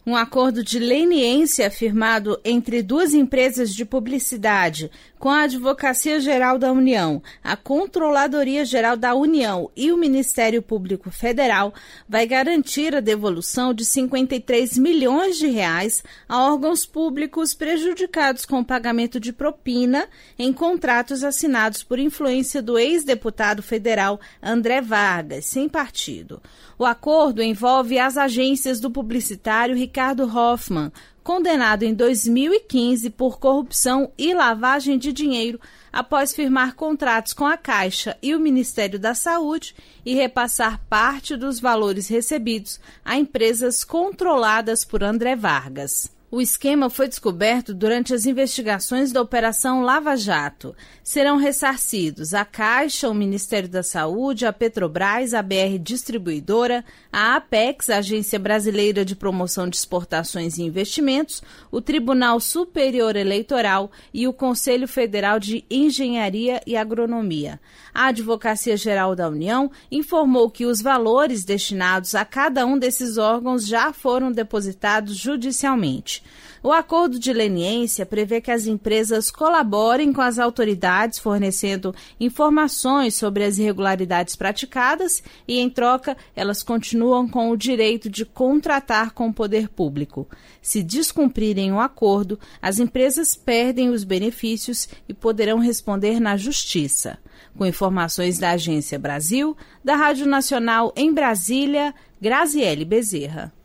Um acordo de leniência firmado entre duas empresas de publicidade com a Advocacia Geral da União, a Controladoria Geral da União e o Ministério Público Federal vai garantir a devolução de 53 milhões de reais a órgãos públicos prejudicados com o pagamento de propina em contratos assinados por influência do ex-deputado federal André Vargas, sem partido. O acordo envolve as agências do publicitário Ricardo Hoffmann, condenado em 2015 por corrupção e lavagem de dinheiro após firmar contratos com a Caixa e o Ministério da Saúde e repassar parte dos valores recebidos a empresas controladas por André Vargas. O esquema foi descoberto durante as investigações da Operação Lava Jato. Serão ressarcidos a Caixa, o Ministério da Saúde, a Petrobras, a BR Distribuidora, a Apex, a Agência Brasileira de Promoção de Exportações e Investimentos, o Tribunal Superior Eleitoral e o Conselho Federal de Engenharia e Agronomia. A Advocacia Geral da União informou que os valores destinados a cada um desses órgãos já foram depositados judicialmente. O acordo de leniência prevê que as empresas colaborem com as autoridades fornecendo informações sobre as irregularidades praticadas e, em troca, elas continuam com o direito de contratar com o poder público. Se descumprirem o acordo, as empresas perdem os benefícios e poderão responder na Justiça. Com informações da Agência Brasil, da Rádio Nacional em Brasília, Graziele Bezerra.